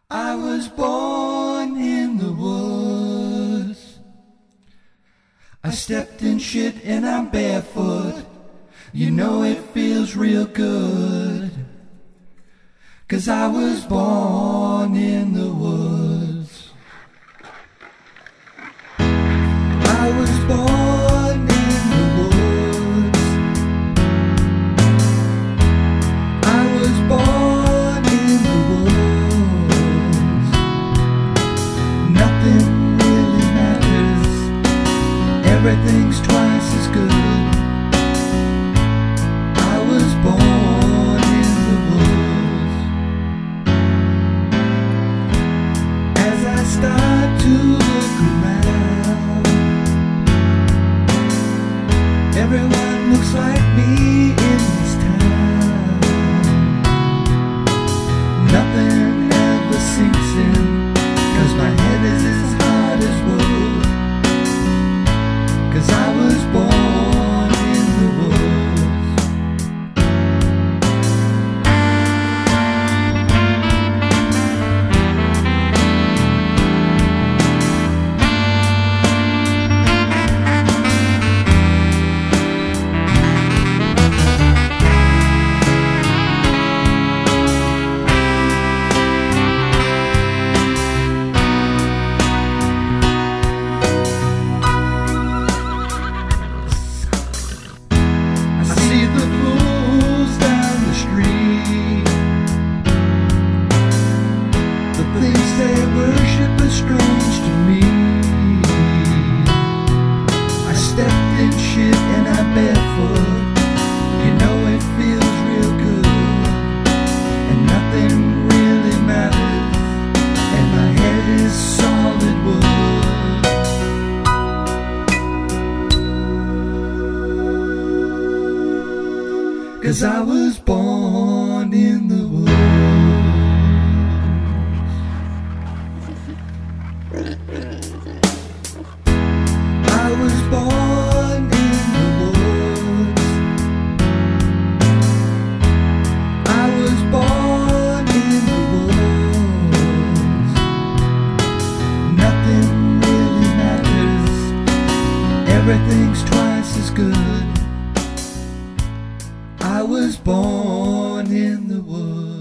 I was born in the woods. I stepped in shit and I'm barefoot. You know it feels real good. 'Cause I was born in the woods. I was born in the woods. I was born in the woods. Nothing really matters. Everything's twice as good. I was born in the woods. As I start to look around, everyone looks like me in this town. Nothing ever sinks in, 'cause my head is as hard as wood. 'Cause I was born in the woods. They worship is strange to me. I stepped in shit and I'm barefoot. You know it feels real good. And nothing really matters. And my head is solid wood. 'Cause I was born in the woods. I was born in the woods. I was born in the woods. Nothing really matters. Everything's twice as good. I was born in the woods.